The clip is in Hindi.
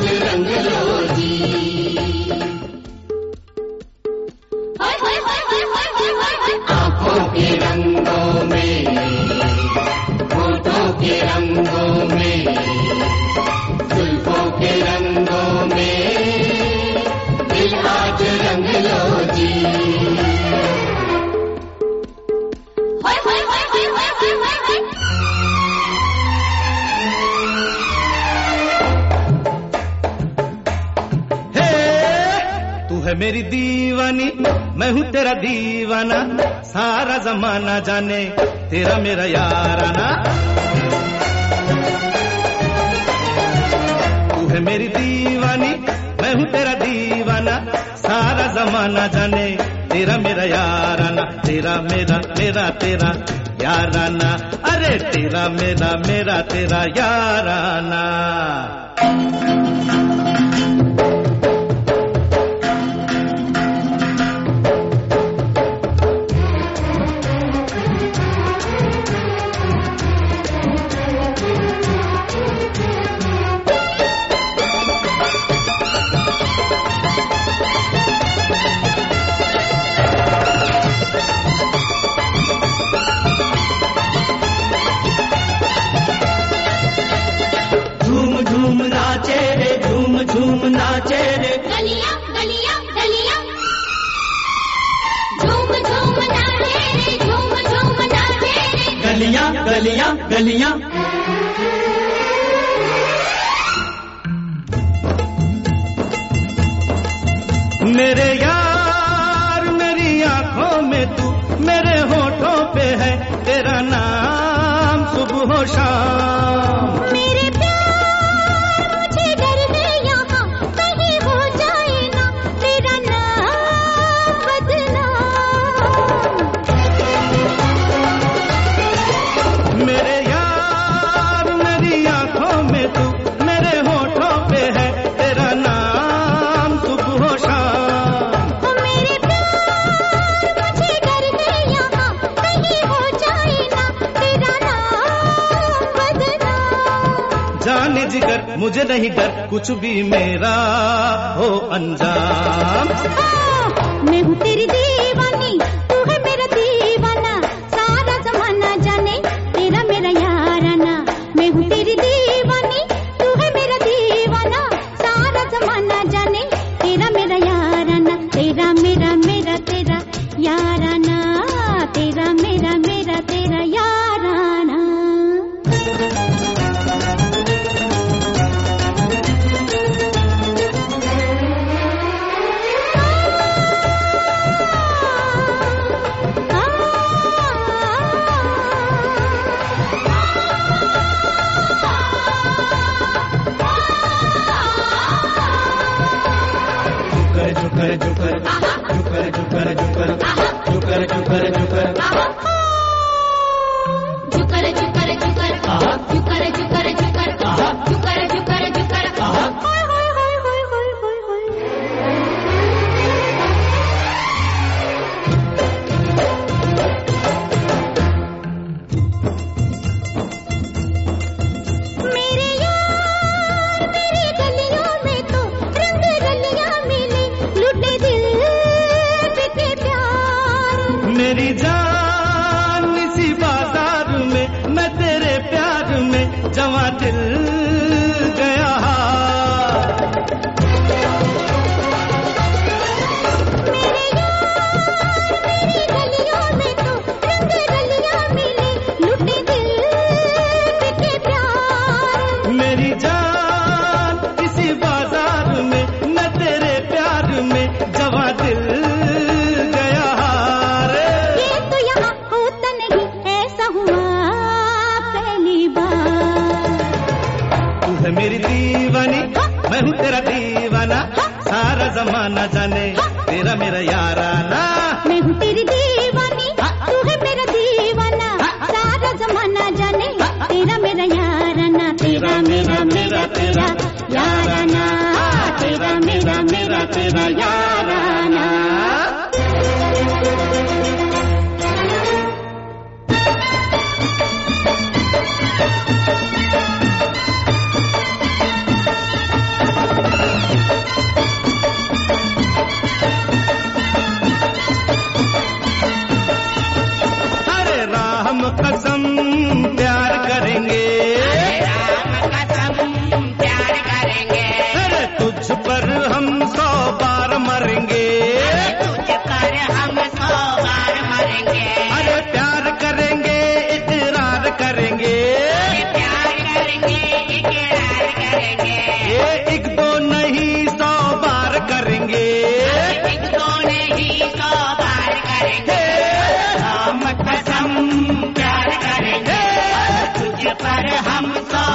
रंग लो जी। आंखों के रंगों में, होठों के रंगों में, जुल्फों के रंगों में, दिल आज रंग लो जी। है मेरी दीवानी, मैं हूँ तेरा दीवाना, सारा जमाना जाने तेरा मेरा याराना। तू है मेरी दीवानी, मैं हूँ तेरा दीवाना, सारा जमाना जाने तेरा मेरा याराना। तेरा मेरा मेरा तेरा याराना, अरे तेरा मेरा मेरा तेरा याराना। झूम नाचे रे, झूम झूम नाचे रे, गलियां गलियां गलियां, झूम झूम नाचे रे, झूम झूम नाचे रे, गलियां गलियां गलियां। मेरे यार मेरी आंखों में तू, मेरे होठों पे है तेरा नाम सुबह शाम। जाने जिगर मुझे नहीं डर, कुछ भी मेरा हो अंजाम। मैं हूँ तेरी दीवानी, तू है मेरा दीवाना, सारा जमाना जाने तेरा मेरा याराना। मैं हूँ तेरी दीवानी, तू है मेरा दीवाना, सारा जमाना जाने तेरा मेरा याराना। तेरा मेरा मेरा तेरा याराना, तेरा मेरा मेरा तेरा याराना। जुकर जुकर जुकर जुकर जुकर जुकर जुकर जुकर जुकर जुकर जुकर जुकर जुकर जुकर जुकर जुकर जुकर जुकर। मेरी जान इसी बाजार में, मैं तेरे प्यार में जवां दिल गया। मेरे यार मेरी गलियों में तो रंग रलियां मिले, लुटे दिल के प्यार। मेरी जान इसी बाजार में, मैं तेरे प्यार में जवां दिल है मेरी दीवानी, मैं हूँ तेरा दीवाना, सारा जमाना जाने तेरा मेरा याराना। मैं हूँ तेरी दीवानी, तू है मेरा दीवाना, सारा जमाना जाने तेरा मेरा याराना। तेरा मेरा मेरा तेरा याराना, तेरा मेरा मेरा तेरा याराना। पर हम तो